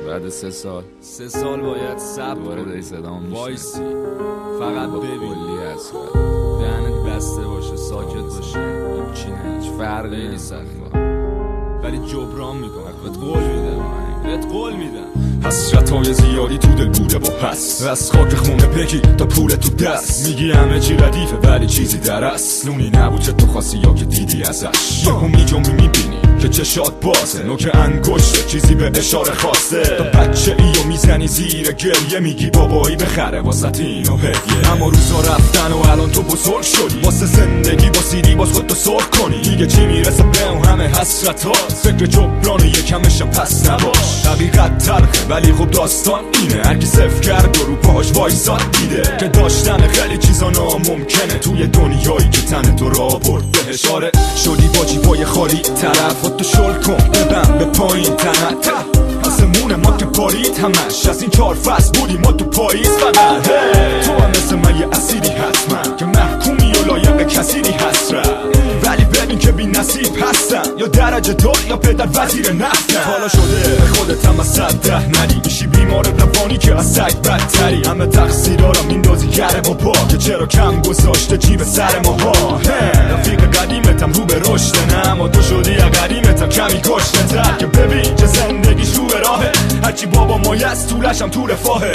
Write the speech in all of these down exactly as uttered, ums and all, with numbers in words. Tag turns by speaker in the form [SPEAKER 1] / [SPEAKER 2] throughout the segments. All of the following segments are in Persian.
[SPEAKER 1] بعد سه سال
[SPEAKER 2] سه سال باید صبر
[SPEAKER 1] دوباره
[SPEAKER 2] کنی
[SPEAKER 1] داری صدامو میشنی.
[SPEAKER 2] وایسی فقط
[SPEAKER 1] با
[SPEAKER 2] ببین
[SPEAKER 1] کلی هست
[SPEAKER 2] دهنت بسته باشه ساکت باشه
[SPEAKER 1] هیچی نه، هیچ فرقی
[SPEAKER 2] خیلی
[SPEAKER 1] نمی‌کنه.
[SPEAKER 2] سخته ولی جبران میکنم بهت قول میدم بهت قول میدم.
[SPEAKER 3] حسرتای زیادی تو دل بوده و هست از خاک خونه پکی تا پول تو دست میگی همه چی ردیفه ولی چیزی در است نونی نبود چه تو خواستی یا که دیدی ازش یهو میجنبی میبینی که چشات بازه نوک انگشته چیزی به اشاره خواسته تا بچه ای و میزنی زیر گریه میگی بابایی بخره واسه اینو هدیه اما روزا رفتن و الان تو بزرگ شدی واسه زندگی با سیدی باز خودتو سرخ کنی دیگه چی میرسه به اون همه حسرت ها فکر جبران یکمش پس نباش حقیقت تلخه ولی خب داستان اینه هرکی صفر کرد و رو پاهاش وایساد دیده که داشتن خیلی چیزا ناممکنه توی دنیایی که تن تو را برد به اشاره شدی با جیبای خالی طرف خودتو شل کن ببن به پایین تنت آسمون ما که بارید همش از این چهار فصل بودیم ما تو پاییز فقط تو هم مثل من یه اسیری حتما که محکومی و لایق کسیری حسرت ولی ببین که بی نصیب هستم یا درجه دار یا پدر وزیر نفتم حالا شده خودت هم از صد ده ندی میشی بیمار روانی که از سگ بدتری همه تقصیرها را میندازی گره با پا که چرا کم گذاشته جیب سر ماها رفیق قدیمتم رو به رشد نه اما تو شدی یا قدیمتم کمی کشته تر که ببین که زندگیش رو به راهه هرچی بابا مایه از طولش هم تو رفاهه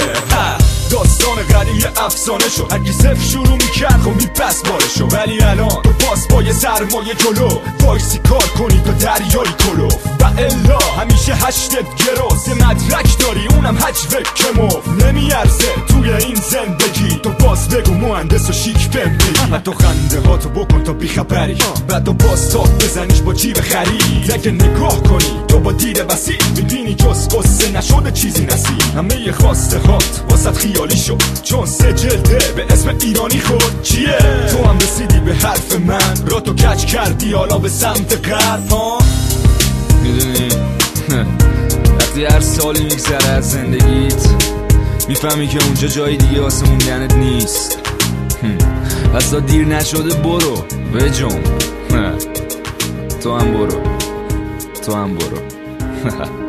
[SPEAKER 3] داستان قدیم یه افسانه شد هرکی صفر شروع میکرد خب میپس بارشو ولی الان تو باز با یه سرمایه جلو وایسی کار کنی تا دریایی کلو و الا همیشه هشتت گروز یه مدرک داری اونم هجوه که مف نمیارزه توی این زندگی تو باز بگو مهندس و شیک بمبی حتی خنده ها تو بکن تا بیخبری بعد تو باز تاک بزنیش با جیب خرید اگه نگاه کنی تو با دید وسیع میبینی جز قصه نشده چیزی نصیب همه خواسته هات واسط خیالی شد چون سه جلده به اسم ایرانی خود چیه تو هم رسیدی به حرف من را تو کچ کردی حالا به سمت غرب ها
[SPEAKER 1] میدونی وقتی هر سالی میگذره از زندگیت میفهمی که اونجا جای دیگه واسه موندنت نیست پس تا دیر نشده برو بجم تو هم برو تو هم برو